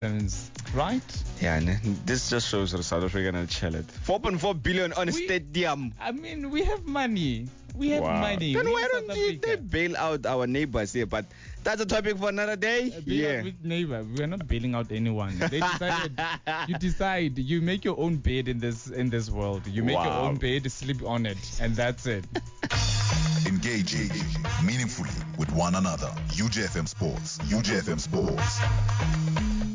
Right? Yeah, and this just shows that South Africa can chill it. 4.4 billion on a stadium. I mean, we have money. We have money. Then We why in don't South they Africa. bail out our neighbors here? But that's a topic for another day. Bail out with neighbor. We are not bailing out anyone. They decided. You decide. You make your own bed in this world. You make your own bed, sleep on it, and that's it. Engaging meaningfully with one another. UJFM Sports. UJFM Sports.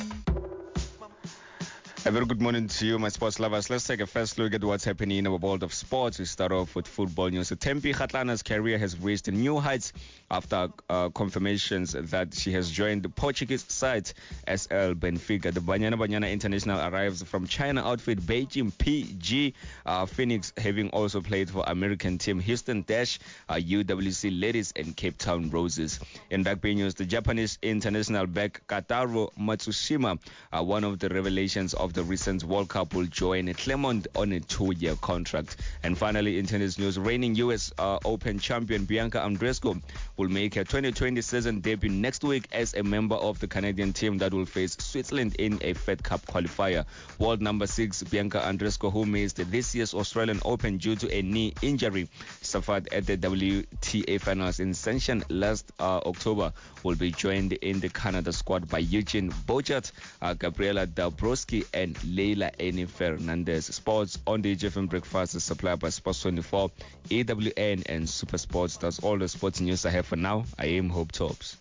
A very good morning to you, my sports lovers. Let's take a first look at what's happening in our world of sports. We start off with football news. Tempi Kgatlana's career has reached new heights after confirmations that she has joined the Portuguese side SL Benfica. The Banyana international arrives from China outfit Beijing PG Phoenix, having also played for American team Houston Dash, UWC Ladies and Cape Town Roses. In rugby news, the Japanese international back Kataro Matsushima, one of the revelations of the recent World Cup, will join Clermont on a 2-year contract. And finally, in tennis news, reigning US Open champion Bianca Andreescu will make her 2020 season debut next week as a member of the Canadian team that will face Switzerland in a Fed Cup qualifier. World number 6 Bianca Andreescu, who missed this year's Australian Open due to a knee injury suffered at the WTA finals in Shenzhen last October, will be joined in the Canada squad by Eugene Bochart, Gabriela Dabrowski, and Leila Eni Fernandez. Sports on the GFM Breakfast is supplied by Sports 24, AWN, and Super Sports. That's all the sports news I have for now. I am Hope Tops.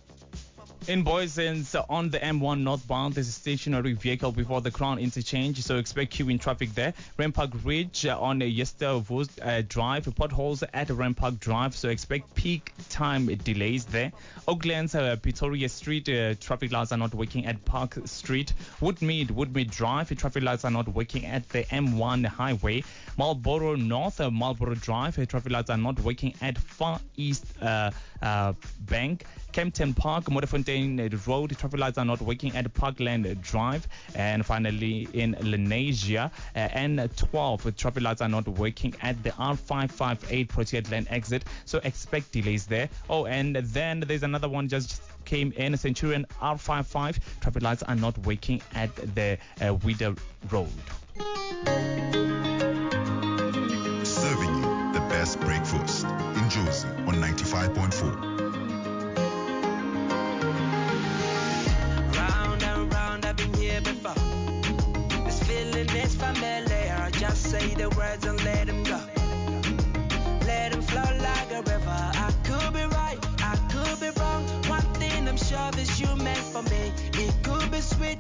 In Booysens, on the M1 northbound, there's a stationary vehicle before the Crown interchange, so expect queuing traffic there. Rampark Ridge on Yesterwood Drive, potholes at Rampark Drive, so expect peak time delays there. Oaklands, Pretoria Street, traffic lights are not working at Park Street. Woodmead Drive, traffic lights are not working at the M1 highway. Marlborough North, Marlborough Drive, traffic lights are not working at Far East Bank. Kempton Park, Modderfontein Road, traffic lights are not working at Parkland Drive. And finally, in Lenasia, N12, traffic lights are not working at the R558 Proteas Land exit, so expect delays there. Oh, and then there's another one just came in, Centurion R55, traffic lights are not working at the Wida Road.